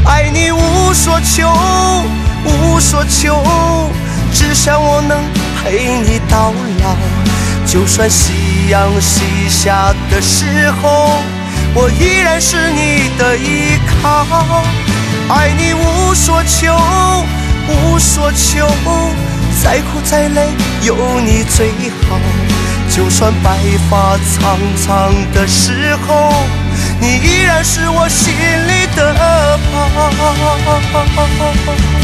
爱你无所求，无所求，只想我能陪你到老。就算夕阳西下的时候，我依然是你的依靠。爱你无所求，无所求，再苦再累有你最好。就算白发苍苍的时候，你依然是我心里的宝。